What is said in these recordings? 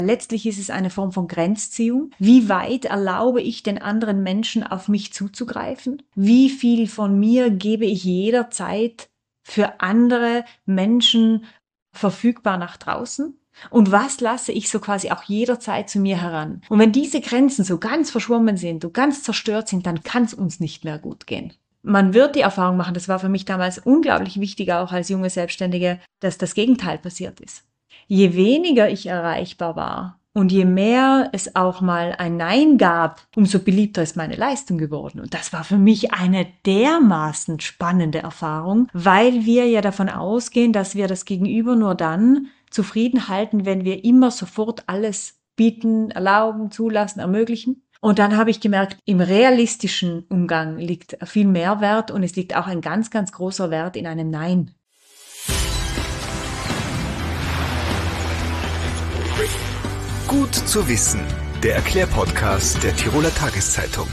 Letztlich ist es eine Form von Grenzziehung. Wie weit erlaube ich den anderen Menschen, auf mich zuzugreifen? Wie viel von mir gebe ich jederzeit für andere Menschen verfügbar nach draußen? Und was lasse ich so quasi auch jederzeit zu mir heran? Und wenn diese Grenzen so ganz verschwommen sind und ganz zerstört sind, dann kann es uns nicht mehr gut gehen. Man wird die Erfahrung machen, das war für mich damals unglaublich wichtig, auch als junge Selbstständige, dass das Gegenteil passiert ist. Je weniger ich erreichbar war und je mehr es auch mal ein Nein gab, umso beliebter ist meine Leistung geworden. Und das war für mich eine dermaßen spannende Erfahrung, weil wir ja davon ausgehen, dass wir das Gegenüber nur dann zufrieden halten, wenn wir immer sofort alles bieten, erlauben, zulassen, ermöglichen. Und dann habe ich gemerkt, im realistischen Umgang liegt viel mehr Wert und es liegt auch ein ganz, ganz großer Wert in einem Nein. Gut zu wissen, der Erklärpodcast der Tiroler Tageszeitung.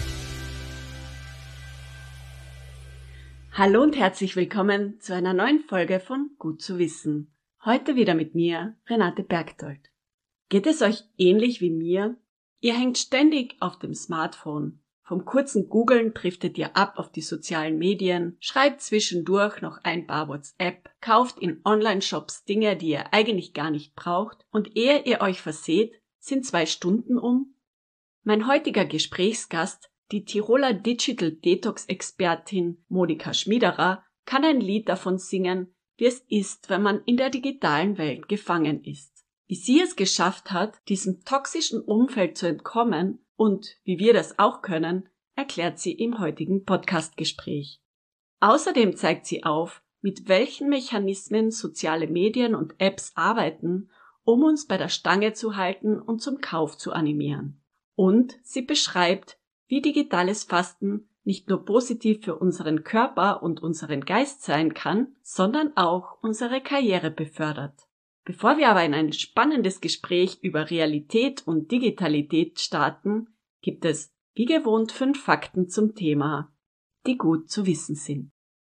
Hallo und herzlich willkommen zu einer neuen Folge von Gut zu wissen. Heute wieder mit mir, Renate Bergdold. Geht es euch ähnlich wie mir? Ihr hängt ständig auf dem Smartphone. Vom kurzen Googlen driftet ihr ab auf die sozialen Medien, schreibt zwischendurch noch ein paar WhatsApp, kauft in Online-Shops Dinge, die ihr eigentlich gar nicht braucht und ehe ihr euch verseht, sind 2 Stunden um? Mein heutiger Gesprächsgast, die Tiroler Digital Detox Expertin Monika Schmiederer, kann ein Lied davon singen, wie es ist, wenn man in der digitalen Welt gefangen ist. Wie sie es geschafft hat, diesem toxischen Umfeld zu entkommen und wie wir das auch können, erklärt sie im heutigen Podcastgespräch. Außerdem zeigt sie auf, mit welchen Mechanismen soziale Medien und Apps arbeiten, um uns bei der Stange zu halten und zum Kauf zu animieren. Und sie beschreibt, wie digitales Fasten nicht nur positiv für unseren Körper und unseren Geist sein kann, sondern auch unsere Karriere befördert. Bevor wir aber in ein spannendes Gespräch über Realität und Digitalität starten, gibt es, wie gewohnt, 5 Fakten zum Thema, die gut zu wissen sind.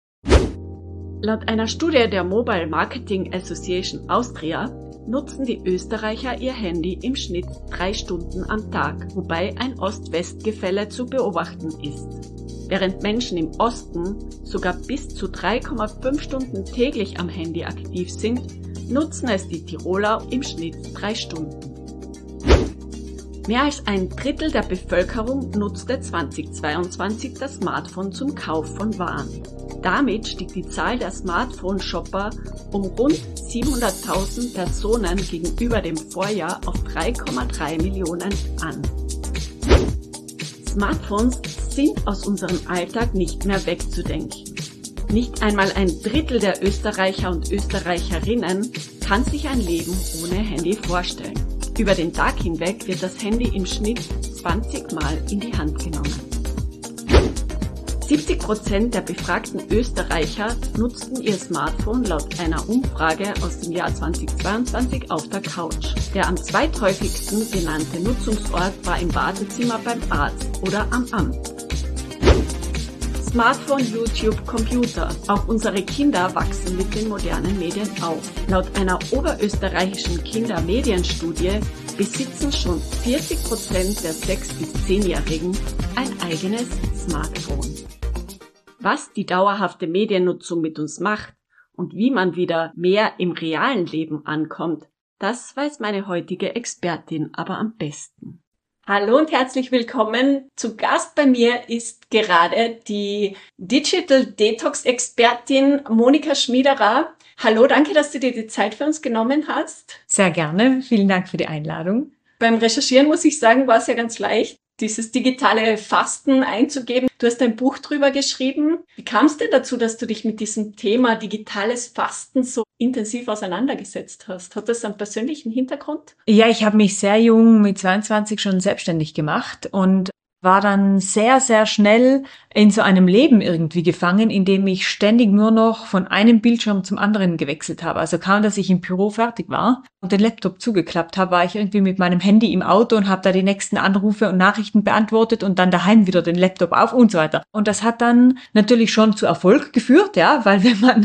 Laut einer Studie der Mobile Marketing Association Austria nutzen die Österreicher ihr Handy im Schnitt 3 Stunden am Tag, wobei ein Ost-West-Gefälle zu beobachten ist. Während Menschen im Osten sogar bis zu 3,5 Stunden täglich am Handy aktiv sind, nutzen es die Tiroler im Schnitt 3 Stunden. Mehr als ein Drittel der Bevölkerung nutzte 2022 das Smartphone zum Kauf von Waren. Damit stieg die Zahl der Smartphone-Shopper um rund 700.000 Personen gegenüber dem Vorjahr auf 3,3 Millionen an. Smartphones sind aus unserem Alltag nicht mehr wegzudenken. Nicht einmal ein Drittel der Österreicher und Österreicherinnen kann sich ein Leben ohne Handy vorstellen. Über den Tag hinweg wird das Handy im Schnitt 20 Mal in die Hand genommen. 70% der befragten Österreicher nutzten ihr Smartphone laut einer Umfrage aus dem Jahr 2022 auf der Couch. Der am zweithäufigsten genannte Nutzungsort war im Wartezimmer beim Arzt oder am Amt. Smartphone, YouTube, Computer. Auch unsere Kinder wachsen mit den modernen Medien auf. Laut einer oberösterreichischen Kindermedienstudie besitzen schon 40% der 6- bis 10-Jährigen ein eigenes Smartphone. Was die dauerhafte Mediennutzung mit uns macht und wie man wieder mehr im realen Leben ankommt, das weiß meine heutige Expertin aber am besten. Hallo und herzlich willkommen. Zu Gast bei mir ist gerade die Digital Detox Expertin Monika Schmiederer. Hallo, danke, dass du dir die Zeit für uns genommen hast. Sehr gerne. Vielen Dank für die Einladung. Beim Recherchieren, muss ich sagen, war es ja ganz leicht, dieses digitale Fasten einzugeben. Du hast ein Buch drüber geschrieben. Wie kam es denn dazu, dass du dich mit diesem Thema digitales Fasten so intensiv auseinandergesetzt hast? Hat das einen persönlichen Hintergrund? Ja, ich habe mich sehr jung mit 22 schon selbstständig gemacht und war dann sehr, sehr schnell in so einem Leben irgendwie gefangen, in dem ich ständig nur noch von einem Bildschirm zum anderen gewechselt habe. Also kaum, dass ich im Büro fertig war und den Laptop zugeklappt habe, war ich irgendwie mit meinem Handy im Auto und habe da die nächsten Anrufe und Nachrichten beantwortet und dann daheim wieder den Laptop auf und so weiter. Und das hat dann natürlich schon zu Erfolg geführt, ja, weil wenn man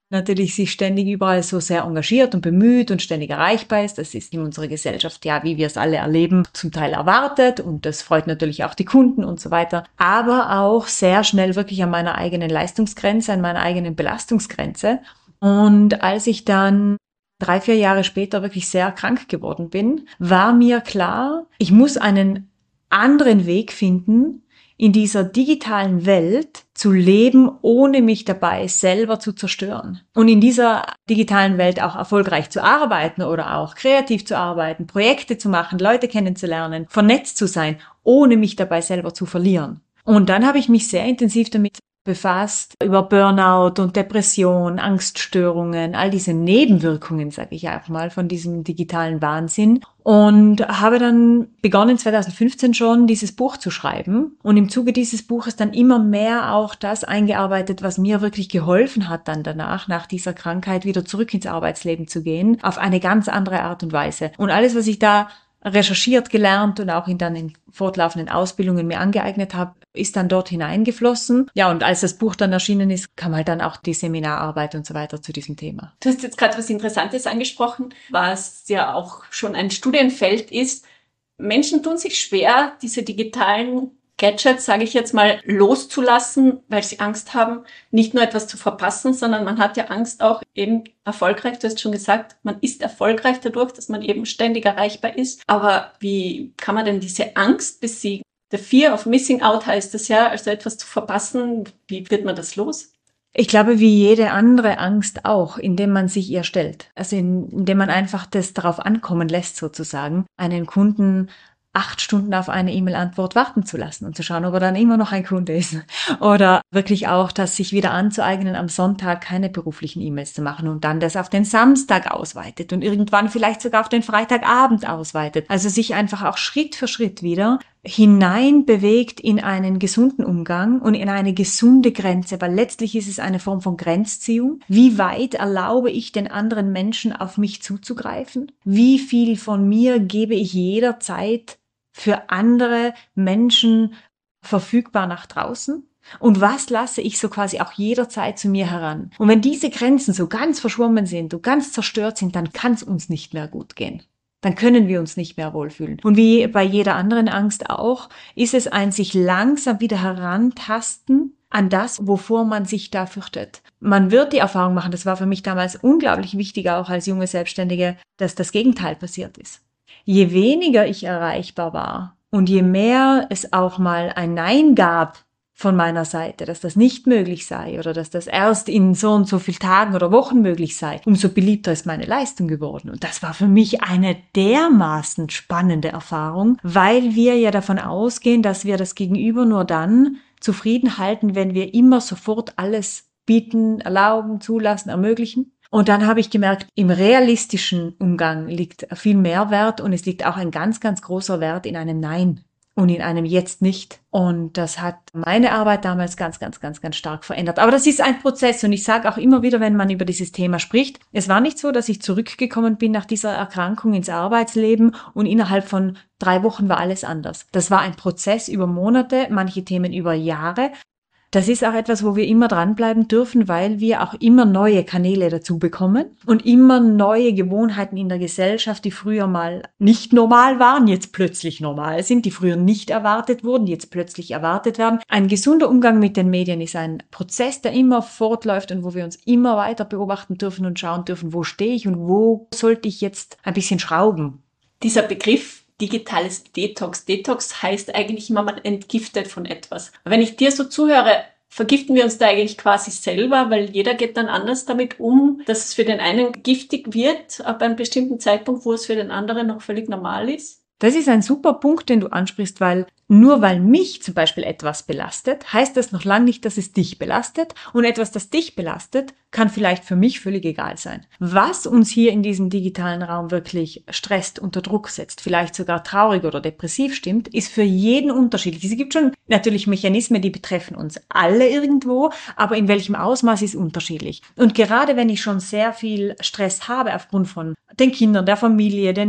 natürlich sich ständig überall so sehr engagiert und bemüht und ständig erreichbar ist. Das ist in unserer Gesellschaft, ja, wie wir es alle erleben, zum Teil erwartet und das freut natürlich auch die Kunden und so weiter. Aber auch sehr schnell wirklich an meiner eigenen Leistungsgrenze, an meiner eigenen Belastungsgrenze. Und als ich dann 3-4 Jahre später wirklich sehr krank geworden bin, war mir klar, ich muss einen anderen Weg finden, in dieser digitalen Welt zu leben, ohne mich dabei selber zu zerstören. Und in dieser digitalen Welt auch erfolgreich zu arbeiten oder auch kreativ zu arbeiten, Projekte zu machen, Leute kennenzulernen, vernetzt zu sein, ohne mich dabei selber zu verlieren. Und dann habe ich mich sehr intensiv damit befasst, über Burnout und Depression, Angststörungen, all diese Nebenwirkungen, sage ich auch mal, von diesem digitalen Wahnsinn. Und habe dann begonnen, 2015 schon dieses Buch zu schreiben. Und im Zuge dieses Buches dann immer mehr auch das eingearbeitet, was mir wirklich geholfen hat, dann danach, nach dieser Krankheit, wieder zurück ins Arbeitsleben zu gehen, auf eine ganz andere Art und Weise. Und alles, was ich da recherchiert, gelernt und auch dann in fortlaufenden Ausbildungen mir angeeignet habe, ist dann dort hineingeflossen. Ja, und als das Buch dann erschienen ist, kam halt dann auch die Seminararbeit und so weiter zu diesem Thema. Du hast jetzt gerade was Interessantes angesprochen, was ja auch schon ein Studienfeld ist. Menschen tun sich schwer, diese digitalen Gadgets, sage ich jetzt mal, loszulassen, weil sie Angst haben, nicht nur etwas zu verpassen, sondern man hat ja Angst auch eben erfolgreich. Du hast schon gesagt, man ist erfolgreich dadurch, dass man eben ständig erreichbar ist. Aber wie kann man denn diese Angst besiegen? The Fear of Missing Out heißt das ja, also etwas zu verpassen. Wie wird man das los? Ich glaube, wie jede andere Angst auch, indem man sich ihr stellt. Also indem man einfach das darauf ankommen lässt, sozusagen, einen Kunden 8 Stunden auf eine E-Mail-Antwort warten zu lassen und zu schauen, ob er dann immer noch ein Kunde ist. Oder wirklich auch, das sich wieder anzueignen, am Sonntag keine beruflichen E-Mails zu machen und dann das auf den Samstag ausweitet und irgendwann vielleicht sogar auf den Freitagabend ausweitet. Also sich einfach auch Schritt für Schritt wieder hinein bewegt in einen gesunden Umgang und in eine gesunde Grenze, weil letztlich ist es eine Form von Grenzziehung. Wie weit erlaube ich den anderen Menschen auf mich zuzugreifen? Wie viel von mir gebe ich jederzeit für andere Menschen verfügbar nach draußen? Und was lasse ich so quasi auch jederzeit zu mir heran? Und wenn diese Grenzen so ganz verschwommen sind und ganz zerstört sind, dann kann es uns nicht mehr gut gehen. Dann können wir uns nicht mehr wohlfühlen. Und wie bei jeder anderen Angst auch, ist es ein sich langsam wieder herantasten an das, wovor man sich da fürchtet. Man wird die Erfahrung machen, das war für mich damals unglaublich wichtig, auch als junge Selbstständige, dass das Gegenteil passiert ist. Je weniger ich erreichbar war und je mehr es auch mal ein Nein gab von meiner Seite, dass das nicht möglich sei oder dass das erst in so und so vielen Tagen oder Wochen möglich sei, umso beliebter ist meine Leistung geworden. Und das war für mich eine dermaßen spannende Erfahrung, weil wir ja davon ausgehen, dass wir das Gegenüber nur dann zufrieden halten, wenn wir immer sofort alles bieten, erlauben, zulassen, ermöglichen. Und dann habe ich gemerkt, im realistischen Umgang liegt viel mehr Wert und es liegt auch ein ganz, ganz großer Wert in einem Nein. Und in einem Jetzt nicht. Und das hat meine Arbeit damals ganz, ganz, ganz, ganz stark verändert. Aber das ist ein Prozess und ich sage auch immer wieder, wenn man über dieses Thema spricht, es war nicht so, dass ich zurückgekommen bin nach dieser Erkrankung ins Arbeitsleben und innerhalb von 3 Wochen war alles anders. Das war ein Prozess über Monate, manche Themen über Jahre. Das ist auch etwas, wo wir immer dranbleiben dürfen, weil wir auch immer neue Kanäle dazu bekommen und immer neue Gewohnheiten in der Gesellschaft, die früher mal nicht normal waren, jetzt plötzlich normal sind, die früher nicht erwartet wurden, die jetzt plötzlich erwartet werden. Ein gesunder Umgang mit den Medien ist ein Prozess, der immer fortläuft und wo wir uns immer weiter beobachten dürfen und schauen dürfen, wo stehe ich und wo sollte ich jetzt ein bisschen schrauben. Dieser Begriff digitales Detox. Detox heißt eigentlich immer, man entgiftet von etwas. Wenn ich dir so zuhöre, vergiften wir uns da eigentlich quasi selber, weil jeder geht dann anders damit um, dass es für den einen giftig wird, ab einem bestimmten Zeitpunkt, wo es für den anderen noch völlig normal ist? Das ist ein super Punkt, den du ansprichst, weil nur weil mich zum Beispiel etwas belastet, heißt das noch lange nicht, dass es dich belastet. Und etwas, das dich belastet, kann vielleicht für mich völlig egal sein. Was uns hier in diesem digitalen Raum wirklich stresst, unter Druck setzt, vielleicht sogar traurig oder depressiv stimmt, ist für jeden unterschiedlich. Es gibt schon natürlich Mechanismen, die betreffen uns alle irgendwo, aber in welchem Ausmaß ist unterschiedlich. Und gerade wenn ich schon sehr viel Stress habe aufgrund von den Kindern, der Familie, den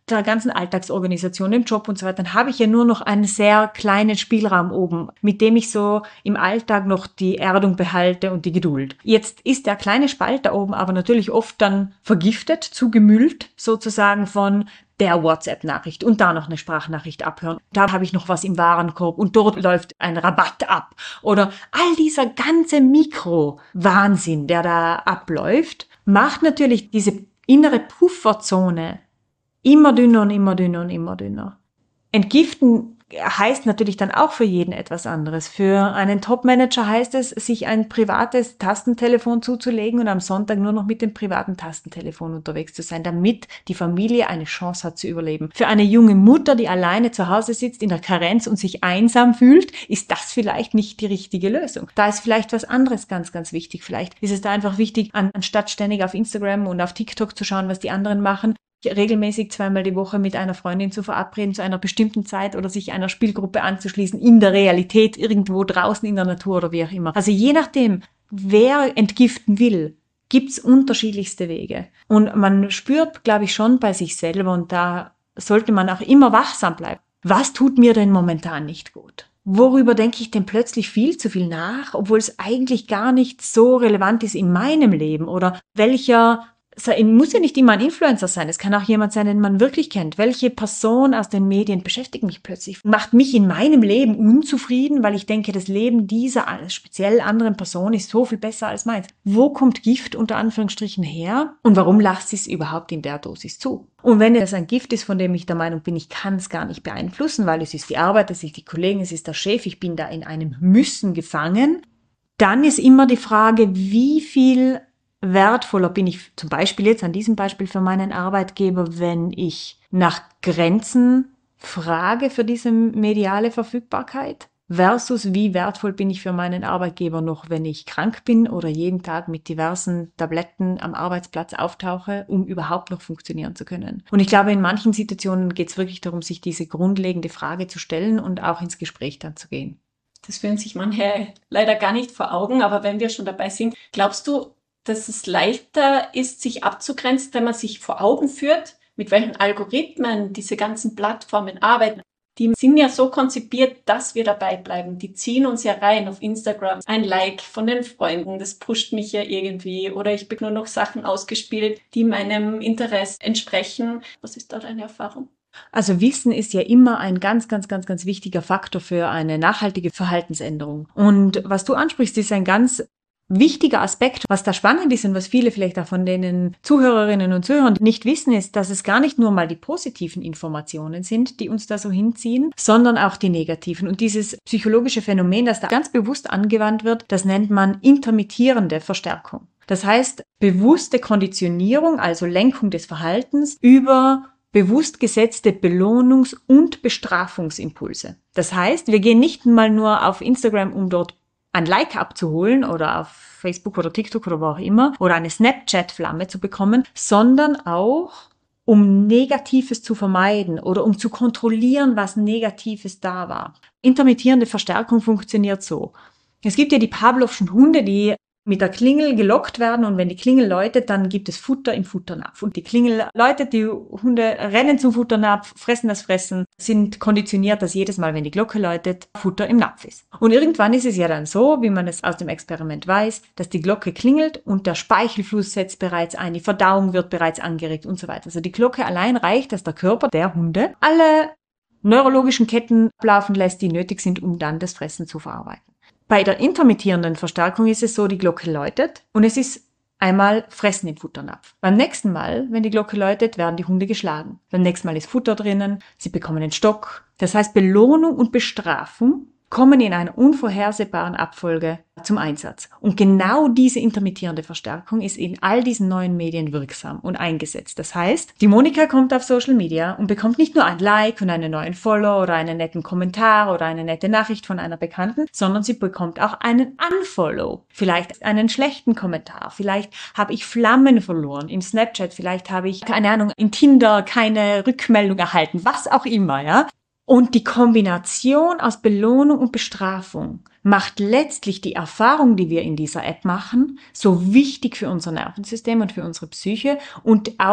der ganzen Alltagsorganisation, dem Job und so weiter, dann habe ich ja nur noch einen sehr kleinen Spielraum oben, mit dem ich so im Alltag noch die Erdung behalte und die Geduld. Jetzt ist der kleine Spalt da oben aber natürlich oft dann vergiftet, zugemüllt sozusagen von der WhatsApp-Nachricht und da noch eine Sprachnachricht abhören. Da habe ich noch was im Warenkorb und dort läuft ein Rabatt ab. Oder all dieser ganze Mikro-Wahnsinn, der da abläuft, macht natürlich diese innere Pufferzone immer dünner und immer dünner und immer dünner. Entgiften heißt natürlich dann auch für jeden etwas anderes. Für einen Top-Manager heißt es, sich ein privates Tastentelefon zuzulegen und am Sonntag nur noch mit dem privaten Tastentelefon unterwegs zu sein, damit die Familie eine Chance hat zu überleben. Für eine junge Mutter, die alleine zu Hause sitzt in der Karenz und sich einsam fühlt, ist das vielleicht nicht die richtige Lösung. Da ist vielleicht was anderes ganz, ganz wichtig. Vielleicht ist es da einfach wichtig, anstatt ständig auf Instagram und auf TikTok zu schauen, was die anderen machen, regelmäßig 2-mal die Woche mit einer Freundin zu verabreden zu einer bestimmten Zeit oder sich einer Spielgruppe anzuschließen in der Realität, irgendwo draußen in der Natur oder wie auch immer. Also je nachdem, wer entgiften will, gibt's unterschiedlichste Wege. Und man spürt, glaube ich, schon bei sich selber und da sollte man auch immer wachsam bleiben. Was tut mir denn momentan nicht gut? Worüber denke ich denn plötzlich viel zu viel nach, obwohl es eigentlich gar nicht so relevant ist in meinem Leben? Oder welcher muss ja nicht immer ein Influencer sein, es kann auch jemand sein, den man wirklich kennt. Welche Person aus den Medien beschäftigt mich plötzlich, macht mich in meinem Leben unzufrieden, weil ich denke, das Leben dieser speziell anderen Person ist so viel besser als meins. Wo kommt Gift unter Anführungsstrichen her und warum lasst sie es überhaupt in der Dosis zu? Und wenn es ein Gift ist, von dem ich der Meinung bin, ich kann es gar nicht beeinflussen, weil es ist die Arbeit, es ist die Kollegen, es ist der Chef, ich bin da in einem Müssen gefangen, dann ist immer die Frage, wie viel wertvoller bin ich zum Beispiel jetzt an diesem Beispiel für meinen Arbeitgeber, wenn ich nach Grenzen frage für diese mediale Verfügbarkeit versus wie wertvoll bin ich für meinen Arbeitgeber noch, wenn ich krank bin oder jeden Tag mit diversen Tabletten am Arbeitsplatz auftauche, um überhaupt noch funktionieren zu können. Und ich glaube, in manchen Situationen geht es wirklich darum, sich diese grundlegende Frage zu stellen und auch ins Gespräch dann zu gehen. Das führen sich manche leider gar nicht vor Augen, aber wenn wir schon dabei sind, glaubst du, dass es leichter ist, sich abzugrenzen, wenn man sich vor Augen führt, mit welchen Algorithmen diese ganzen Plattformen arbeiten? Die sind ja so konzipiert, dass wir dabei bleiben. Die ziehen uns ja rein auf Instagram. Ein Like von den Freunden, das pusht mich ja irgendwie. Oder ich bekomme nur noch Sachen ausgespielt, die meinem Interesse entsprechen. Was ist da deine Erfahrung? Also Wissen ist ja immer ein ganz, ganz, ganz, ganz wichtiger Faktor für eine nachhaltige Verhaltensänderung. Und was du ansprichst, ist ein ganz wichtiger Aspekt. Was da spannend ist und was viele vielleicht auch von den Zuhörerinnen und Zuhörern nicht wissen, ist, dass es gar nicht nur mal die positiven Informationen sind, die uns da so hinziehen, sondern auch die negativen. Und dieses psychologische Phänomen, das da ganz bewusst angewandt wird, das nennt man intermittierende Verstärkung. Das heißt, bewusste Konditionierung, also Lenkung des Verhaltens über bewusst gesetzte Belohnungs- und Bestrafungsimpulse. Das heißt, wir gehen nicht mal nur auf Instagram, um dort ein Like abzuholen oder auf Facebook oder TikTok oder wo auch immer oder eine Snapchat-Flamme zu bekommen, sondern auch, um Negatives zu vermeiden oder um zu kontrollieren, was Negatives da war. Intermittierende Verstärkung funktioniert so. Es gibt ja die Pavlovschen Hunde, die mit der Klingel gelockt werden und wenn die Klingel läutet, dann gibt es Futter im Futternapf. Und die Klingel läutet, die Hunde rennen zum Futternapf, fressen das Fressen, sind konditioniert, dass jedes Mal, wenn die Glocke läutet, Futter im Napf ist. Und irgendwann ist es ja dann so, wie man es aus dem Experiment weiß, dass die Glocke klingelt und der Speichelfluss setzt bereits ein, die Verdauung wird bereits angeregt und so weiter. Also die Glocke allein reicht, dass der Körper der Hunde alle neurologischen Ketten ablaufen lässt, die nötig sind, um dann das Fressen zu verarbeiten. Bei der intermittierenden Verstärkung ist es so, die Glocke läutet und es ist einmal Fressen im Futternapf. Beim nächsten Mal, wenn die Glocke läutet, werden die Hunde geschlagen. Beim nächsten Mal ist Futter drinnen, sie bekommen einen Stock. Das heißt, Belohnung und Bestrafung kommen in einer unvorhersehbaren Abfolge zum Einsatz. Und genau diese intermittierende Verstärkung ist in all diesen neuen Medien wirksam und eingesetzt. Das heißt, die Monika kommt auf Social Media und bekommt nicht nur ein Like und einen neuen Follower oder einen netten Kommentar oder eine nette Nachricht von einer Bekannten, sondern sie bekommt auch einen Unfollow. Vielleicht einen schlechten Kommentar. Vielleicht habe ich Flammen verloren in Snapchat. Vielleicht habe ich, keine Ahnung, in Tinder keine Rückmeldung erhalten. Was auch immer, ja. Und die Kombination aus Belohnung und Bestrafung macht letztlich die Erfahrung, die wir in dieser App machen, so wichtig für unser Nervensystem und für unsere Psyche und auch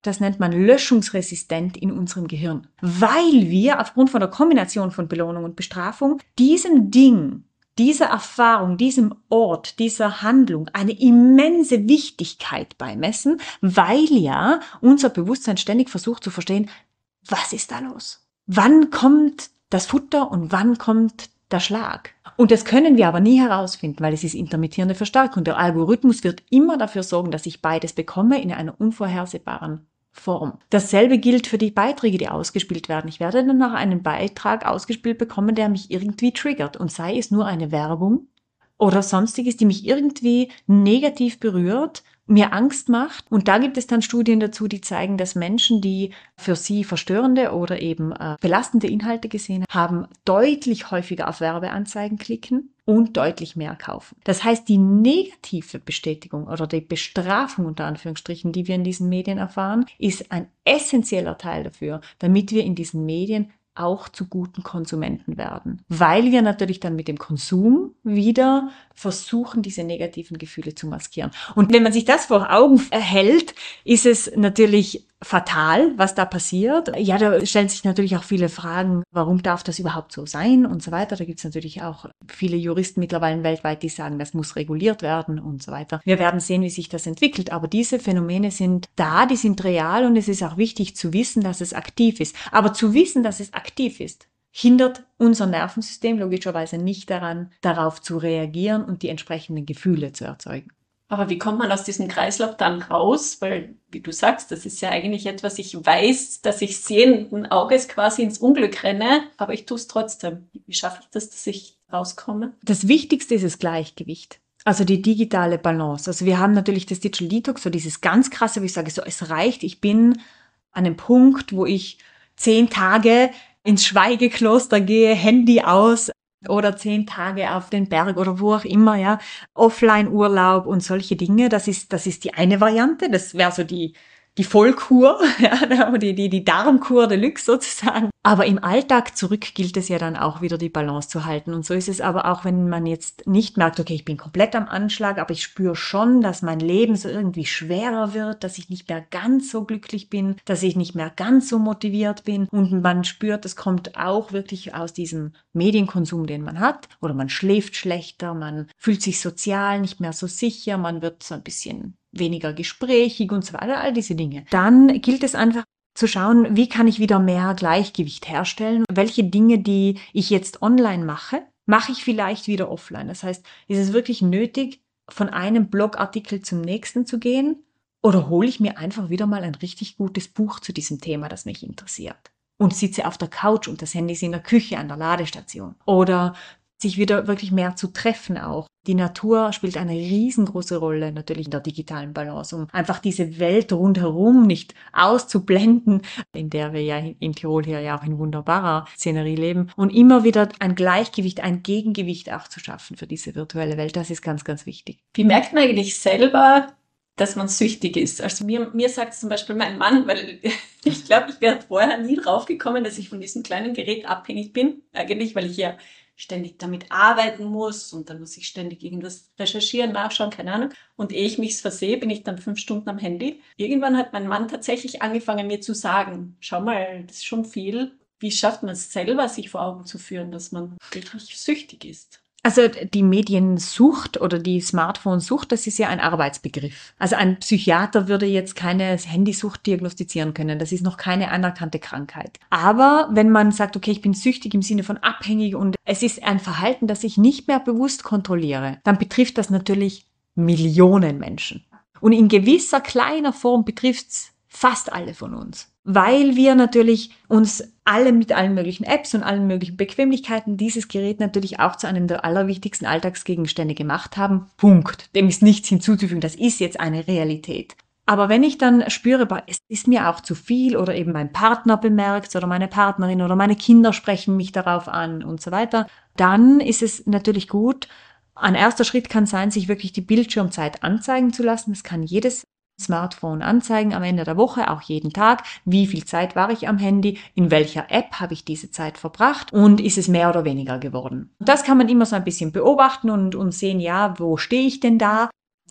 das nennt man löschungsresistent in unserem Gehirn, weil wir aufgrund von der Kombination von Belohnung und Bestrafung diesem Ding, dieser Erfahrung, diesem Ort, dieser Handlung eine immense Wichtigkeit beimessen, weil ja unser Bewusstsein ständig versucht zu verstehen, was ist da los? Wann kommt das Futter und wann kommt der Schlag? Und das können wir aber nie herausfinden, weil es ist intermittierende Verstärkung. Der Algorithmus wird immer dafür sorgen, dass ich beides bekomme in einer unvorhersehbaren Form. Dasselbe gilt für die Beiträge, die ausgespielt werden. Ich werde dann noch einen Beitrag ausgespielt bekommen, der mich irgendwie triggert. Und sei es nur eine Werbung oder sonstiges, die mich irgendwie negativ berührt, mir Angst macht. Und da gibt es dann Studien dazu, die zeigen, dass Menschen, die für sie verstörende oder eben belastende Inhalte gesehen haben, deutlich häufiger auf Werbeanzeigen klicken und deutlich mehr kaufen. Das heißt, die negative Bestätigung oder die Bestrafung unter Anführungsstrichen, die wir in diesen Medien erfahren, ist ein essentieller Teil dafür, damit wir in diesen Medien auch zu guten Konsumenten werden. Weil wir natürlich dann mit dem Konsum wieder versuchen, diese negativen Gefühle zu maskieren. Und wenn man sich das vor Augen hält, ist es natürlich fatal, was da passiert. Ja, da stellen sich natürlich auch viele Fragen, warum darf das überhaupt so sein und so weiter. Da gibt es natürlich auch viele Juristen mittlerweile weltweit, die sagen, das muss reguliert werden und so weiter. Wir werden sehen, wie sich das entwickelt, aber diese Phänomene sind da, die sind real und es ist auch wichtig zu wissen, dass es aktiv ist. Aber zu wissen, dass es aktiv ist, hindert unser Nervensystem logischerweise nicht daran, darauf zu reagieren und die entsprechenden Gefühle zu erzeugen. Aber wie kommt man aus diesem Kreislauf dann raus? Weil, wie du sagst, das ist ja eigentlich etwas, ich weiß, dass ich sehenden Auges quasi ins Unglück renne, aber ich tue es trotzdem. Wie schaffe ich das, dass ich rauskomme? Das Wichtigste ist das Gleichgewicht. Also die digitale Balance. Also wir haben natürlich das Digital Detox, so dieses ganz krasse, wo ich sage, so es reicht, ich bin an einem Punkt, wo ich 10 Tage ins Schweigekloster gehe, Handy aus, oder 10 Tage auf den Berg oder wo auch immer, ja, Offline-Urlaub und solche Dinge. Das ist die eine Variante. Das wäre so die Vollkur, ja, die Darmkur Deluxe sozusagen. Aber im Alltag zurück gilt es ja dann auch wieder die Balance zu halten. Und so ist es aber auch, wenn man jetzt nicht merkt, okay, ich bin komplett am Anschlag, aber ich spüre schon, dass mein Leben so irgendwie schwerer wird, dass ich nicht mehr ganz so glücklich bin, dass ich nicht mehr ganz so motiviert bin. Und man spürt, es kommt auch wirklich aus diesem Medienkonsum, den man hat. Oder man schläft schlechter, man fühlt sich sozial nicht mehr so sicher, man wird so ein bisschen weniger gesprächig und so weiter, all diese Dinge. Dann gilt es einfach zu schauen, wie kann ich wieder mehr Gleichgewicht herstellen? Welche Dinge, die ich jetzt online mache, mache ich vielleicht wieder offline? Das heißt, ist es wirklich nötig, von einem Blogartikel zum nächsten zu gehen? Oder hole ich mir einfach wieder mal ein richtig gutes Buch zu diesem Thema, das mich interessiert? Und sitze auf der Couch und das Handy ist in der Küche an der Ladestation? Oder sich wieder wirklich mehr zu treffen auch. Die Natur spielt eine riesengroße Rolle natürlich in der digitalen Balance, um einfach diese Welt rundherum nicht auszublenden, in der wir ja in Tirol hier ja auch in wunderbarer Szenerie leben und immer wieder ein Gleichgewicht, ein Gegengewicht auch zu schaffen für diese virtuelle Welt. Das ist ganz, ganz wichtig. Wie merkt man eigentlich selber, dass man süchtig ist? Also mir sagt zum Beispiel mein Mann, weil ich glaube, ich wäre vorher nie drauf gekommen, dass ich von diesem kleinen Gerät abhängig bin. Eigentlich, weil ich ja ständig damit arbeiten muss und dann muss ich ständig irgendwas recherchieren, nachschauen, keine Ahnung. Und ehe ich mich's versehe, bin ich dann 5 Stunden am Handy. Irgendwann hat mein Mann tatsächlich angefangen, mir zu sagen, schau mal, das ist schon viel. Wie schafft man es selber, sich vor Augen zu führen, dass man wirklich süchtig ist? Also die Mediensucht oder die Smartphone-Sucht, das ist ja ein Arbeitsbegriff. Also ein Psychiater würde jetzt keine Handysucht diagnostizieren können. Das ist noch keine anerkannte Krankheit. Aber wenn man sagt, okay, ich bin süchtig im Sinne von abhängig und es ist ein Verhalten, das ich nicht mehr bewusst kontrolliere, dann betrifft das natürlich Millionen Menschen. Und in gewisser kleiner Form betrifft's fast alle von uns. Weil wir natürlich uns alle mit allen möglichen Apps und allen möglichen Bequemlichkeiten dieses Gerät natürlich auch zu einem der allerwichtigsten Alltagsgegenstände gemacht haben. Punkt. Dem ist nichts hinzuzufügen. Das ist jetzt eine Realität. Aber wenn ich dann spüre, es ist mir auch zu viel oder eben mein Partner bemerkt oder meine Partnerin oder meine Kinder sprechen mich darauf an und so weiter, dann ist es natürlich gut. Ein erster Schritt kann sein, sich wirklich die Bildschirmzeit anzeigen zu lassen. Das kann jedes Smartphone anzeigen am Ende der Woche, auch jeden Tag, wie viel Zeit war ich am Handy, in welcher App habe ich diese Zeit verbracht und ist es mehr oder weniger geworden. Das kann man immer so ein bisschen beobachten und sehen, ja, wo stehe ich denn da?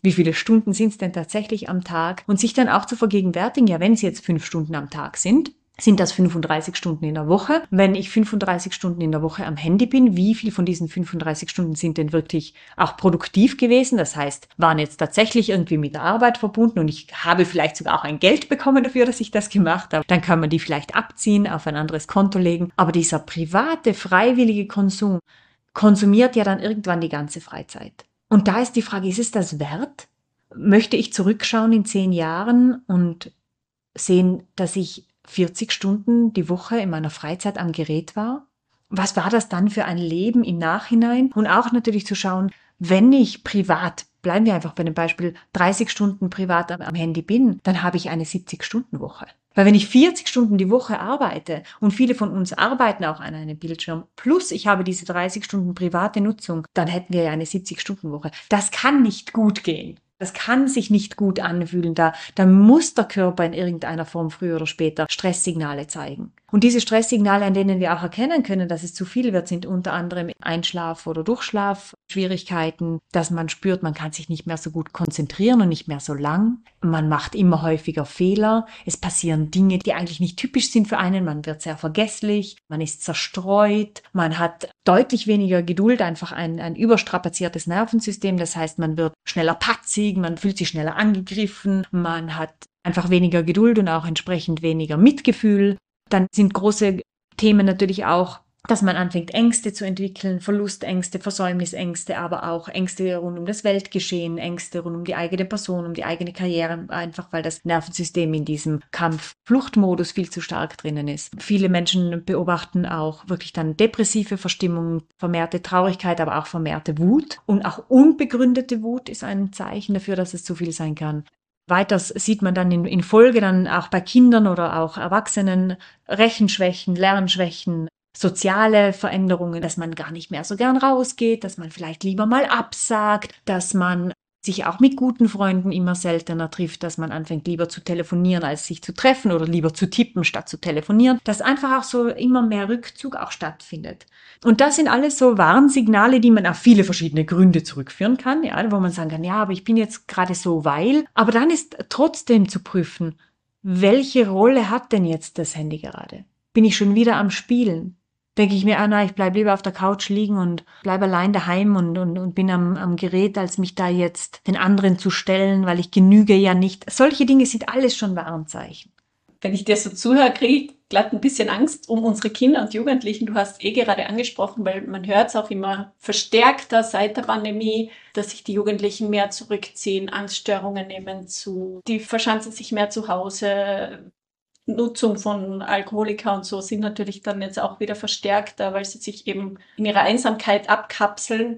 Wie viele Stunden sind es denn tatsächlich am Tag? Und sich dann auch zu vergegenwärtigen, ja, wenn es jetzt 5 Stunden am Tag sind das 35 Stunden in der Woche? Wenn ich 35 Stunden in der Woche am Handy bin, wie viel von diesen 35 Stunden sind denn wirklich auch produktiv gewesen? Das heißt, waren jetzt tatsächlich irgendwie mit der Arbeit verbunden und ich habe vielleicht sogar auch ein Geld bekommen dafür, dass ich das gemacht habe. Dann kann man die vielleicht abziehen, auf ein anderes Konto legen. Aber dieser private, freiwillige Konsum konsumiert ja dann irgendwann die ganze Freizeit. Und da ist die Frage, ist es das wert? Möchte ich zurückschauen in 10 Jahren und sehen, dass ich 40 Stunden die Woche in meiner Freizeit am Gerät war? Was war das dann für ein Leben im Nachhinein? Und auch natürlich zu schauen, wenn ich privat, bleiben wir einfach bei dem Beispiel, 30 Stunden privat am Handy bin, dann habe ich eine 70-Stunden-Woche. Weil wenn ich 40 Stunden die Woche arbeite und viele von uns arbeiten auch an einem Bildschirm, plus ich habe diese 30 Stunden private Nutzung, dann hätten wir ja eine 70-Stunden-Woche. Das kann nicht gut gehen. Das kann sich nicht gut anfühlen. Da muss der Körper in irgendeiner Form früher oder später Stresssignale zeigen. Und diese Stresssignale, an denen wir auch erkennen können, dass es zu viel wird, sind unter anderem Einschlaf- oder Durchschlafschwierigkeiten, dass man spürt, man kann sich nicht mehr so gut konzentrieren und nicht mehr so lang. Man macht immer häufiger Fehler. Es passieren Dinge, die eigentlich nicht typisch sind für einen. Man wird sehr vergesslich, man ist zerstreut, man hat deutlich weniger Geduld, einfach ein überstrapaziertes Nervensystem. Das heißt, man wird schneller patzig, man fühlt sich schneller angegriffen, man hat einfach weniger Geduld und auch entsprechend weniger Mitgefühl. Dann sind große Themen natürlich auch, dass man anfängt, Ängste zu entwickeln, Verlustängste, Versäumnisängste, aber auch Ängste rund um das Weltgeschehen, Ängste rund um die eigene Person, um die eigene Karriere, einfach weil das Nervensystem in diesem Kampf-Fluchtmodus viel zu stark drinnen ist. Viele Menschen beobachten auch wirklich dann depressive Verstimmung, vermehrte Traurigkeit, aber auch vermehrte Wut. Und auch unbegründete Wut ist ein Zeichen dafür, dass es zu viel sein kann. Weiters sieht man dann in Folge dann auch bei Kindern oder auch Erwachsenen Rechenschwächen, Lernschwächen, soziale Veränderungen, dass man gar nicht mehr so gern rausgeht, dass man vielleicht lieber mal absagt, dass man sich auch mit guten Freunden immer seltener trifft, dass man anfängt lieber zu telefonieren, als sich zu treffen oder lieber zu tippen, statt zu telefonieren, dass einfach auch so immer mehr Rückzug auch stattfindet. Und das sind alles so Warnsignale, die man auf viele verschiedene Gründe zurückführen kann, ja, wo man sagen kann, ja, aber ich bin jetzt gerade so, weil, aber dann ist trotzdem zu prüfen, welche Rolle hat denn jetzt das Handy gerade? Bin ich schon wieder am Spielen? Denke ich mir, ich bleib lieber auf der Couch liegen und bleib allein daheim und bin am Gerät, als mich da jetzt den anderen zu stellen, weil ich genüge ja nicht. Solche Dinge sind alles schon Warnzeichen. Wenn ich dir so zuhöre, kriege ich glatt ein bisschen Angst um unsere Kinder und Jugendlichen. Du hast gerade angesprochen, weil man hört es auch immer verstärkter seit der Pandemie, dass sich die Jugendlichen mehr zurückziehen, Angststörungen nehmen zu, die verschanzen sich mehr zu Hause. Nutzung von Alkoholika und so sind natürlich dann jetzt auch wieder verstärkter, weil sie sich eben in ihrer Einsamkeit abkapseln.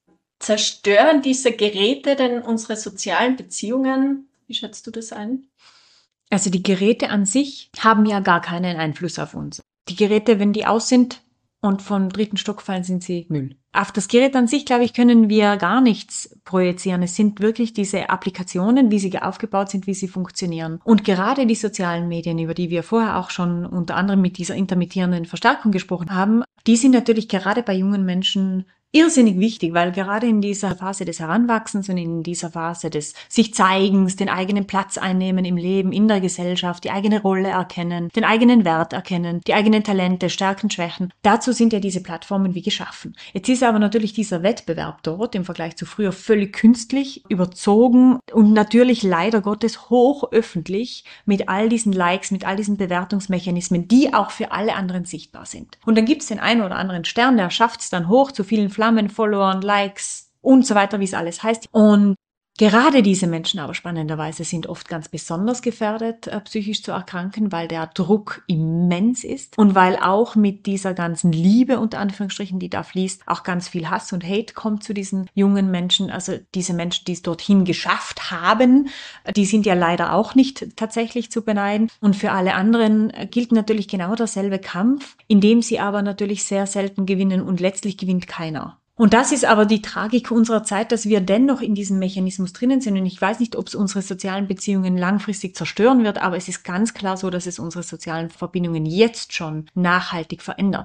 Zerstören diese Geräte denn unsere sozialen Beziehungen? Wie schätzt du das ein? Also die Geräte an sich haben ja gar keinen Einfluss auf uns. Die Geräte, wenn die aus sind und vom 3. Stock fallen, sind sie Müll. Auf das Gerät an sich, glaube ich, können wir gar nichts projizieren. Es sind wirklich diese Applikationen, wie sie aufgebaut sind, wie sie funktionieren. Und gerade die sozialen Medien, über die wir vorher auch schon unter anderem mit dieser intermittierenden Verstärkung gesprochen haben, die sind natürlich gerade bei jungen Menschen irrsinnig wichtig, weil gerade in dieser Phase des Heranwachsens und in dieser Phase des sich Zeigens, den eigenen Platz einnehmen im Leben, in der Gesellschaft, die eigene Rolle erkennen, den eigenen Wert erkennen, die eigenen Talente, Stärken, Schwächen. Dazu sind ja diese Plattformen wie geschaffen. Jetzt ist aber natürlich dieser Wettbewerb dort im Vergleich zu früher völlig künstlich, überzogen und natürlich leider Gottes hochöffentlich mit all diesen Likes, mit all diesen Bewertungsmechanismen, die auch für alle anderen sichtbar sind. Und dann gibt es den einen oder anderen Stern, der schafft es dann hoch zu vielen Flammen, Followern, Likes und so weiter, wie es alles heißt. Und gerade diese Menschen aber spannenderweise sind oft ganz besonders gefährdet, psychisch zu erkranken, weil der Druck immens ist und weil auch mit dieser ganzen Liebe, unter Anführungsstrichen, die da fließt, auch ganz viel Hass und Hate kommt zu diesen jungen Menschen. Also diese Menschen, die es dorthin geschafft haben, die sind ja leider auch nicht tatsächlich zu beneiden. Und für alle anderen gilt natürlich genau derselbe Kampf, in dem sie aber natürlich sehr selten gewinnen und letztlich gewinnt keiner. Und das ist aber die Tragik unserer Zeit, dass wir dennoch in diesem Mechanismus drinnen sind. Und ich weiß nicht, ob es unsere sozialen Beziehungen langfristig zerstören wird, aber es ist ganz klar so, dass es unsere sozialen Verbindungen jetzt schon nachhaltig verändert hat.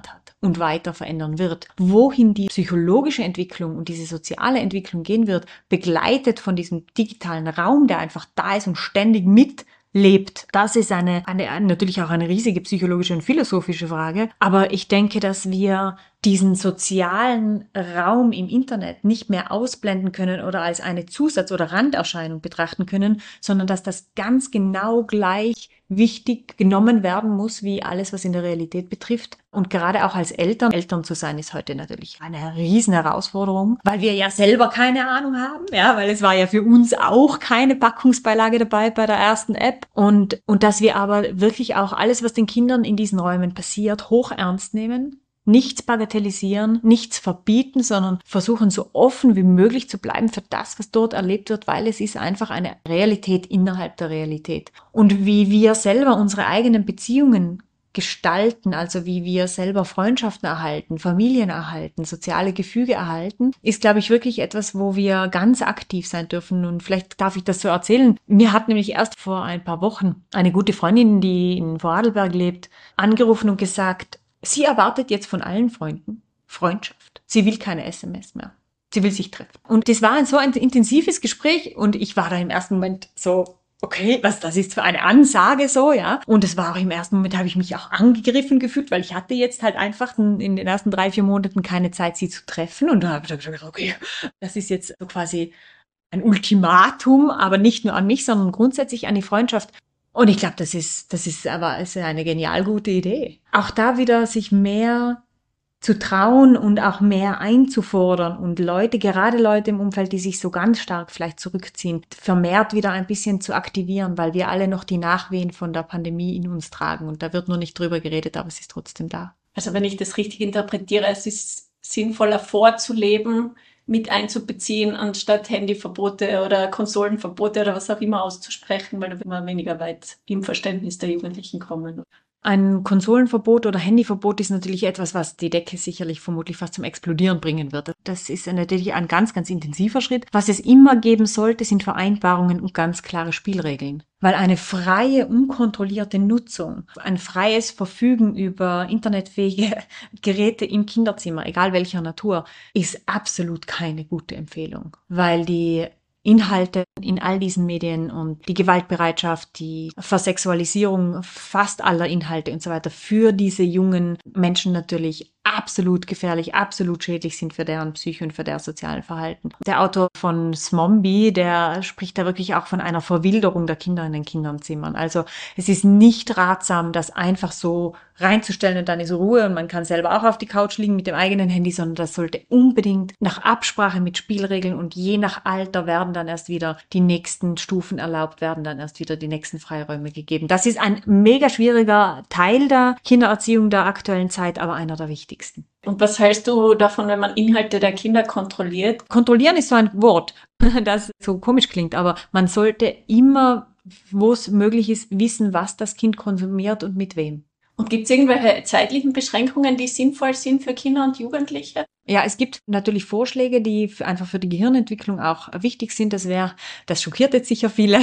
und weiter verändern wird. Wohin die psychologische Entwicklung und diese soziale Entwicklung gehen wird, begleitet von diesem digitalen Raum, der einfach da ist und ständig mitlebt. Das ist natürlich auch eine riesige psychologische und philosophische Frage. Aber ich denke, dass wir diesen sozialen Raum im Internet nicht mehr ausblenden können oder als eine Zusatz- oder Randerscheinung betrachten können, sondern dass das ganz genau gleich wichtig genommen werden muss, wie alles, was in der Realität betrifft. Und gerade auch als Eltern zu sein, ist heute natürlich eine riesen Herausforderung, weil wir ja selber keine Ahnung haben, ja, weil es war ja für uns auch keine Packungsbeilage dabei bei der ersten App und dass wir aber wirklich auch alles, was den Kindern in diesen Räumen passiert, hoch ernst nehmen. Nichts bagatellisieren, nichts verbieten, sondern versuchen so offen wie möglich zu bleiben für das, was dort erlebt wird, weil es ist einfach eine Realität innerhalb der Realität. Und wie wir selber unsere eigenen Beziehungen gestalten, also wie wir selber Freundschaften erhalten, Familien erhalten, soziale Gefüge erhalten, ist, glaube ich, wirklich etwas, wo wir ganz aktiv sein dürfen. Und vielleicht darf ich das so erzählen. Mir hat nämlich erst vor ein paar Wochen eine gute Freundin, die in Vorarlberg lebt, angerufen und gesagt, sie erwartet jetzt von allen Freunden Freundschaft. Sie will keine SMS mehr. Sie will sich treffen. Und das war so ein intensives Gespräch und ich war da im ersten Moment so, okay, was das ist für eine Ansage so, ja. Und es war auch im ersten Moment, habe ich mich auch angegriffen gefühlt, weil ich hatte jetzt halt einfach in den ersten 3-4 Monaten keine Zeit, sie zu treffen. Und dann habe ich gesagt, okay, das ist jetzt so quasi ein Ultimatum, aber nicht nur an mich, sondern grundsätzlich an die Freundschaft. Und ich glaube, das ist eine genial gute Idee. Auch da wieder sich mehr zu trauen und auch mehr einzufordern und gerade Leute im Umfeld, die sich so ganz stark vielleicht zurückziehen, vermehrt wieder ein bisschen zu aktivieren, weil wir alle noch die Nachwehen von der Pandemie in uns tragen. Und da wird nur nicht drüber geredet, aber es ist trotzdem da. Also wenn ich das richtig interpretiere, es ist sinnvoller vorzuleben, mit einzubeziehen, anstatt Handyverbote oder Konsolenverbote oder was auch immer auszusprechen, weil wir immer weniger weit im Verständnis der Jugendlichen kommen. Ein Konsolenverbot oder Handyverbot ist natürlich etwas, was die Decke sicherlich vermutlich fast zum Explodieren bringen wird. Das ist natürlich ein ganz, ganz intensiver Schritt. Was es immer geben sollte, sind Vereinbarungen und ganz klare Spielregeln. Weil eine freie, unkontrollierte Nutzung, ein freies Verfügen über internetfähige Geräte im Kinderzimmer, egal welcher Natur, ist absolut keine gute Empfehlung. Weil die Inhalte in all diesen Medien und die Gewaltbereitschaft, die Versexualisierung fast aller Inhalte und so weiter für diese jungen Menschen natürlich absolut gefährlich, absolut schädlich sind für deren Psyche und für deren sozialen Verhalten. Der Autor von Smombi, der spricht da wirklich auch von einer Verwilderung der Kinder in den Kinderzimmern. Also es ist nicht ratsam, das einfach so reinzustellen und dann ist Ruhe und man kann selber auch auf die Couch liegen mit dem eigenen Handy, sondern das sollte unbedingt nach Absprache mit Spielregeln und je nach Alter werden dann erst wieder die nächsten Stufen erlaubt, werden dann erst wieder die nächsten Freiräume gegeben. Das ist ein mega schwieriger Teil der Kindererziehung der aktuellen Zeit, aber einer der wichtigsten. Und was hältst du davon, wenn man Inhalte der Kinder kontrolliert? Kontrollieren ist so ein Wort, das so komisch klingt, aber man sollte immer, wo es möglich ist, wissen, was das Kind konsumiert und mit wem. Und gibt es irgendwelche zeitlichen Beschränkungen, die sinnvoll sind für Kinder und Jugendliche? Ja, es gibt natürlich Vorschläge, die einfach für die Gehirnentwicklung auch wichtig sind. Das schockiert jetzt sicher viele.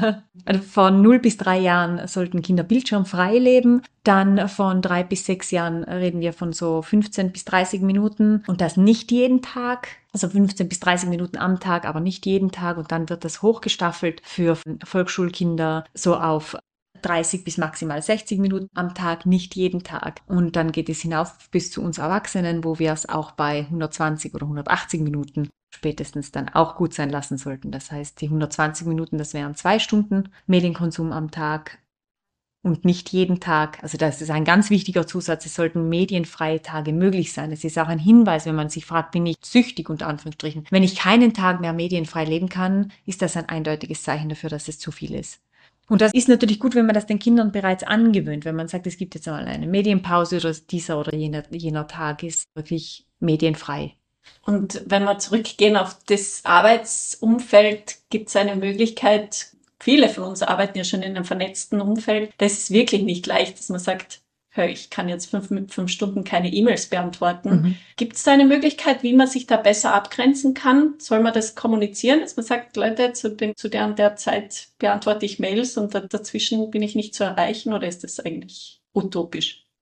Von 0 bis 3 Jahren sollten Kinder bildschirmfrei leben. Dann von 3 bis 6 Jahren reden wir von so 15 bis 30 Minuten und das nicht jeden Tag. Also 15 bis 30 Minuten am Tag, aber nicht jeden Tag. Und dann wird das hochgestaffelt für Volksschulkinder so auf 30 bis maximal 60 Minuten am Tag, nicht jeden Tag. Und dann geht es hinauf bis zu uns Erwachsenen, wo wir es auch bei 120 oder 180 Minuten spätestens dann auch gut sein lassen sollten. Das heißt, die 120 Minuten, das wären 2 Stunden Medienkonsum am Tag und nicht jeden Tag. Also das ist ein ganz wichtiger Zusatz. Es sollten medienfreie Tage möglich sein. Es ist auch ein Hinweis, wenn man sich fragt, bin ich süchtig unter Anführungsstrichen. Wenn ich keinen Tag mehr medienfrei leben kann, ist das ein eindeutiges Zeichen dafür, dass es zu viel ist. Und das ist natürlich gut, wenn man das den Kindern bereits angewöhnt, wenn man sagt, es gibt jetzt mal eine Medienpause oder dieser oder jener Tag ist wirklich medienfrei. Und wenn wir zurückgehen auf das Arbeitsumfeld, gibt es eine Möglichkeit, viele von uns arbeiten ja schon in einem vernetzten Umfeld, das ist wirklich nicht leicht, dass man sagt, ich kann jetzt 5 Stunden keine E-Mails beantworten. Mhm. Gibt es da eine Möglichkeit, wie man sich da besser abgrenzen kann? Soll man das kommunizieren, dass man sagt, Leute, zu der und der Zeit beantworte ich Mails und dazwischen bin ich nicht zu erreichen, oder ist das eigentlich utopisch?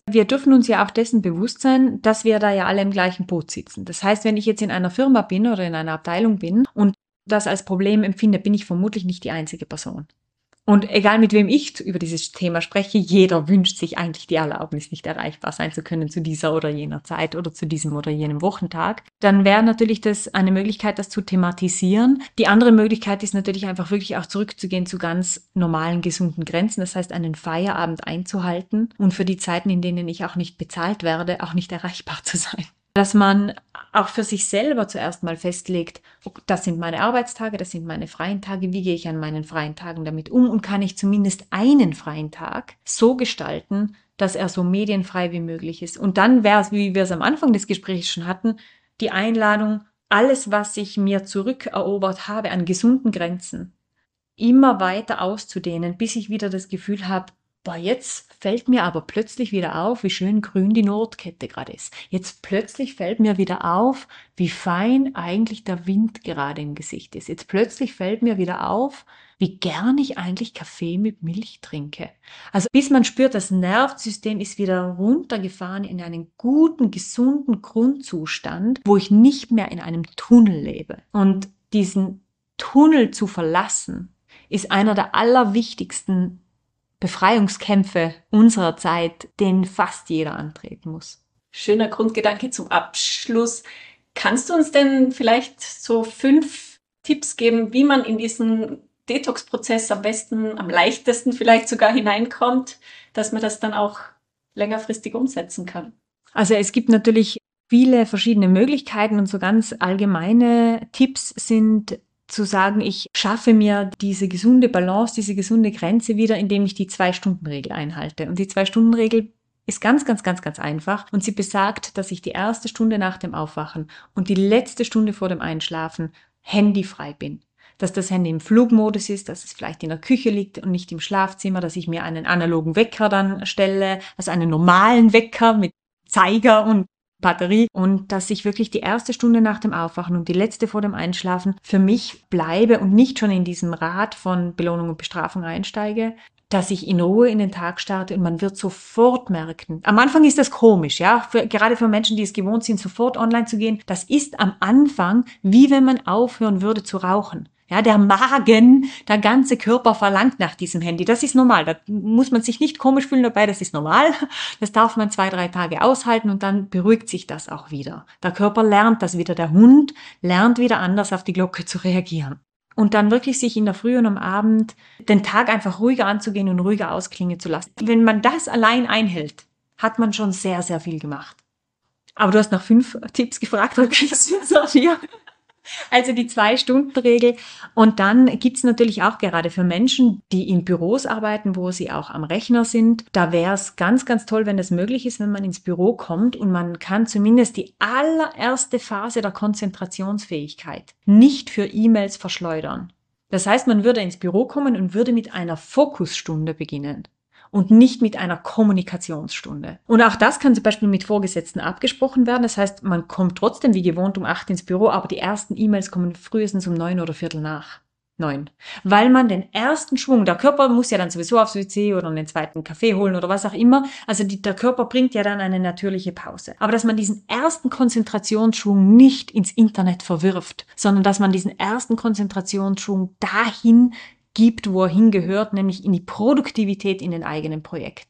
wir dürfen uns ja auch dessen bewusst sein, dass wir da ja alle im gleichen Boot sitzen. Das heißt, wenn ich jetzt in einer Firma bin oder in einer Abteilung bin und das als Problem empfinde, bin ich vermutlich nicht die einzige Person. Und egal mit wem ich über dieses Thema spreche, jeder wünscht sich eigentlich die Erlaubnis, nicht erreichbar sein zu können zu dieser oder jener Zeit oder zu diesem oder jenem Wochentag. Dann wäre natürlich das eine Möglichkeit, das zu thematisieren. Die andere Möglichkeit ist natürlich einfach wirklich auch zurückzugehen zu ganz normalen, gesunden Grenzen. Das heißt, einen Feierabend einzuhalten und für die Zeiten, in denen ich auch nicht bezahlt werde, auch nicht erreichbar zu sein. Dass man auch für sich selber zuerst mal festlegt, das sind meine Arbeitstage, das sind meine freien Tage, wie gehe ich an meinen freien Tagen damit um und kann ich zumindest einen freien Tag so gestalten, dass er so medienfrei wie möglich ist. Und dann wäre es, wie wir es am Anfang des Gesprächs schon hatten, die Einladung, alles, was ich mir zurückerobert habe an gesunden Grenzen, immer weiter auszudehnen, bis ich wieder das Gefühl habe, jetzt fällt mir aber plötzlich wieder auf, wie schön grün die Nordkette gerade ist. Jetzt plötzlich fällt mir wieder auf, wie fein eigentlich der Wind gerade im Gesicht ist. Jetzt plötzlich fällt mir wieder auf, wie gern ich eigentlich Kaffee mit Milch trinke. Also bis man spürt, das Nervensystem ist wieder runtergefahren in einen guten, gesunden Grundzustand, wo ich nicht mehr in einem Tunnel lebe. Und diesen Tunnel zu verlassen, ist einer der allerwichtigsten Befreiungskämpfe unserer Zeit, den fast jeder antreten muss. Schöner Grundgedanke zum Abschluss. Kannst du uns denn vielleicht so 5 Tipps geben, wie man in diesen Detox-Prozess am besten, am leichtesten vielleicht sogar hineinkommt, dass man das dann auch längerfristig umsetzen kann? Also es gibt natürlich viele verschiedene Möglichkeiten und so ganz allgemeine Tipps sind zu sagen, ich schaffe mir diese gesunde Balance, diese gesunde Grenze wieder, indem ich die 2-Stunden-Regel einhalte. Und die 2-Stunden-Regel ist ganz einfach und sie besagt, dass ich die erste Stunde nach dem Aufwachen und die letzte Stunde vor dem Einschlafen handyfrei bin. Dass das Handy im Flugmodus ist, dass es vielleicht in der Küche liegt und nicht im Schlafzimmer, dass ich mir einen analogen Wecker dann stelle, also einen normalen Wecker mit Zeiger und Batterie und dass ich wirklich die erste Stunde nach dem Aufwachen und die letzte vor dem Einschlafen für mich bleibe und nicht schon in diesem Rad von Belohnung und Bestrafung einsteige, dass ich in Ruhe in den Tag starte und man wird sofort merken. Am Anfang ist das komisch, ja, gerade für Menschen, die es gewohnt sind, sofort online zu gehen. Das ist am Anfang wie wenn man aufhören würde zu rauchen. Ja, der Magen, der ganze Körper verlangt nach diesem Handy. Das ist normal. Da muss man sich nicht komisch fühlen dabei. Das ist normal. Das darf man 2-3 Tage aushalten und dann beruhigt sich das auch wieder. Der Körper lernt das wieder. Der Hund lernt wieder anders auf die Glocke zu reagieren. Und dann wirklich sich in der Früh und am Abend den Tag einfach ruhiger anzugehen und ruhiger ausklingen zu lassen. Wenn man das allein einhält, hat man schon sehr, sehr viel gemacht. Aber du hast nach 5 Tipps gefragt, oder kriegst du jetzt noch 4? Also die 2-Stunden-Regel. Und dann gibt's natürlich auch gerade für Menschen, die in Büros arbeiten, wo sie auch am Rechner sind, da wäre es ganz toll, wenn es möglich ist, wenn man ins Büro kommt und man kann zumindest die allererste Phase der Konzentrationsfähigkeit nicht für E-Mails verschleudern. Das heißt, man würde ins Büro kommen und würde mit einer Fokusstunde beginnen. Und nicht mit einer Kommunikationsstunde. Und auch das kann zum Beispiel mit Vorgesetzten abgesprochen werden. Das heißt, man kommt trotzdem wie gewohnt um 8 ins Büro, aber die ersten E-Mails kommen frühestens um 9 oder Viertel nach 9. Weil man den ersten Schwung, der Körper muss ja dann sowieso aufs WC oder einen zweiten Kaffee holen oder was auch immer. Also der Körper bringt ja dann eine natürliche Pause. Aber dass man diesen ersten Konzentrationsschwung nicht ins Internet verwirft, sondern dass man diesen ersten Konzentrationsschwung dahin gibt, wo er hingehört, nämlich in die Produktivität in den eigenen Projekten.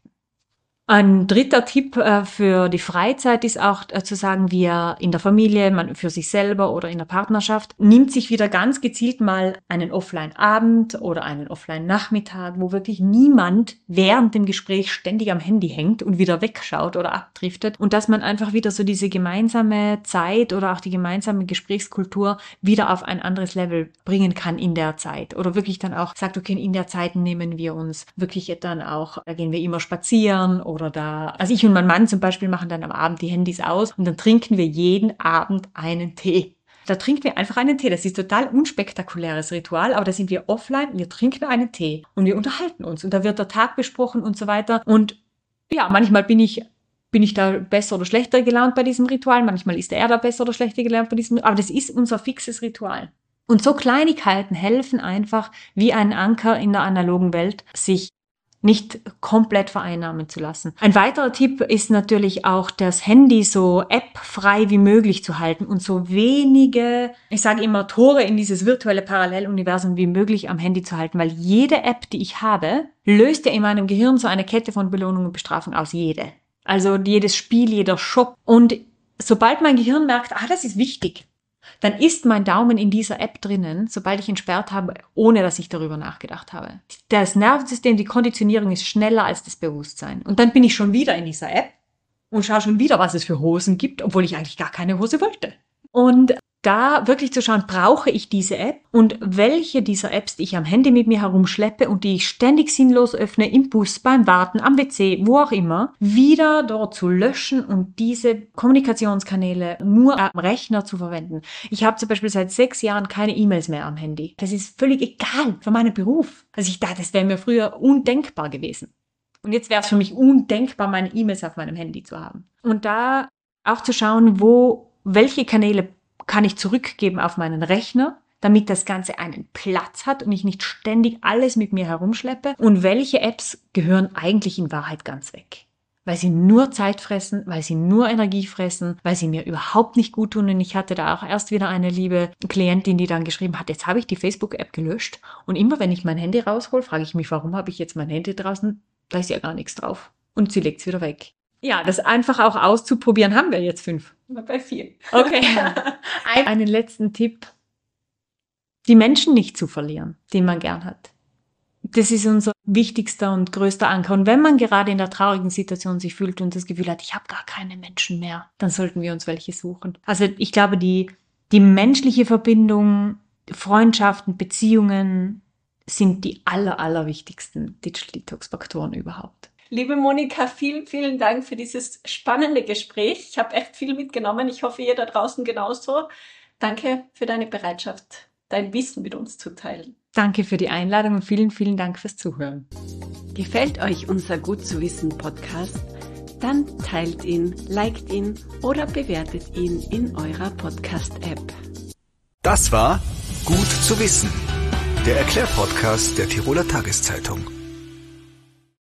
Ein dritter Tipp für die Freizeit ist auch zu sagen, wir in der Familie, man für sich selber oder in der Partnerschaft, nimmt sich wieder ganz gezielt mal einen Offline-Abend oder einen Offline-Nachmittag, wo wirklich niemand während dem Gespräch ständig am Handy hängt und wieder wegschaut oder abdriftet und dass man einfach wieder so diese gemeinsame Zeit oder auch die gemeinsame Gesprächskultur wieder auf ein anderes Level bringen kann in der Zeit oder wirklich dann auch sagt, okay, in der Zeit nehmen wir uns wirklich dann auch, da gehen wir immer spazieren oder da, also ich und mein Mann zum Beispiel machen dann am Abend die Handys aus und dann trinken wir jeden Abend einen Tee. Da trinken wir einfach einen Tee. Das ist total unspektakuläres Ritual, aber da sind wir offline, wir trinken einen Tee und wir unterhalten uns und da wird der Tag besprochen und so weiter. Und ja, manchmal bin ich da besser oder schlechter gelaunt bei diesem Ritual, manchmal ist er da besser oder schlechter gelaunt bei diesem, aber das ist unser fixes Ritual. Und so Kleinigkeiten helfen einfach wie ein Anker in der analogen Welt, sich nicht komplett vereinnahmen zu lassen. Ein weiterer Tipp ist natürlich auch, das Handy so appfrei wie möglich zu halten und so wenige, ich sage immer, Tore in dieses virtuelle Paralleluniversum wie möglich am Handy zu halten, weil jede App, die ich habe, löst ja in meinem Gehirn so eine Kette von Belohnung und Bestrafung aus, jede. Also jedes Spiel, jeder Shop. Und sobald mein Gehirn merkt, das ist wichtig, dann ist mein Daumen in dieser App drinnen, sobald ich ihn entsperrt habe, ohne dass ich darüber nachgedacht habe. Das Nervensystem, die Konditionierung ist schneller als das Bewusstsein. Und dann bin ich schon wieder in dieser App und schaue schon wieder, was es für Hosen gibt, obwohl ich eigentlich gar keine Hose wollte. Und da wirklich zu schauen, brauche ich diese App und welche dieser Apps, die ich am Handy mit mir herumschleppe und die ich ständig sinnlos öffne, im Bus, beim Warten, am WC, wo auch immer, wieder dort zu löschen und diese Kommunikationskanäle nur am Rechner zu verwenden. Ich habe zum Beispiel seit 6 Jahren keine E-Mails mehr am Handy. Das ist völlig egal für meinen Beruf. Also ich dachte, das wäre mir früher undenkbar gewesen. Und jetzt wäre es für mich undenkbar, meine E-Mails auf meinem Handy zu haben. Und da auch zu schauen, welche Kanäle kann ich zurückgeben auf meinen Rechner, damit das Ganze einen Platz hat und ich nicht ständig alles mit mir herumschleppe. Und welche Apps gehören eigentlich in Wahrheit ganz weg? Weil sie nur Zeit fressen, weil sie nur Energie fressen, weil sie mir überhaupt nicht gut tun. Und ich hatte da auch erst wieder eine liebe Klientin, die dann geschrieben hat, jetzt habe ich die Facebook-App gelöscht. Und immer wenn ich mein Handy raushol, frage ich mich, warum habe ich jetzt mein Handy draußen? Da ist ja gar nichts drauf. Und sie legt es wieder weg. Ja, das einfach auch auszuprobieren, haben wir jetzt 5. Bei 4. Okay. Einen letzten Tipp. Die Menschen nicht zu verlieren, die man gern hat. Das ist unser wichtigster und größter Anker. Und wenn man gerade in der traurigen Situation sich fühlt und das Gefühl hat, ich habe gar keine Menschen mehr, dann sollten wir uns welche suchen. Also ich glaube, die menschliche Verbindung, Freundschaften, Beziehungen sind die allerwichtigsten Digital Detox-Faktoren überhaupt. Liebe Monika, vielen, vielen Dank für dieses spannende Gespräch. Ich habe echt viel mitgenommen. Ich hoffe, ihr da draußen genauso. Danke für deine Bereitschaft, dein Wissen mit uns zu teilen. Danke für die Einladung und vielen, vielen Dank fürs Zuhören. Gefällt euch unser Gut zu wissen Podcast? Dann teilt ihn, liked ihn oder bewertet ihn in eurer Podcast-App. Das war Gut zu wissen, der Erklärpodcast der Tiroler Tageszeitung.